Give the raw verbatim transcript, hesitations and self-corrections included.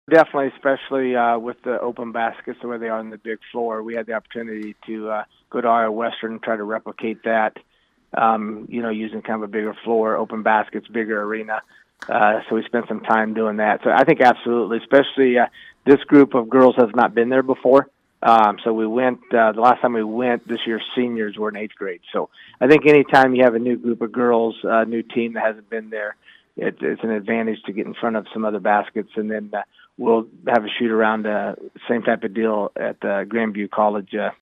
Definitely, especially uh, with the open baskets the way they are on the big floor. We had the opportunity to uh, go to Iowa Western and try to replicate that, um, you know, using kind of a bigger floor, open baskets, bigger arena. Uh, so we spent some time doing that. So I think absolutely, especially uh, this group of girls has not been there before. Um, so we went, uh, the last time we went, this year's seniors were in eighth grade. So I think anytime you have a new group of girls, a new team that hasn't been there, it, it's an advantage to get in front of some other baskets. And then uh, we'll have a shoot around, uh, same type of deal at uh, Grandview College uh,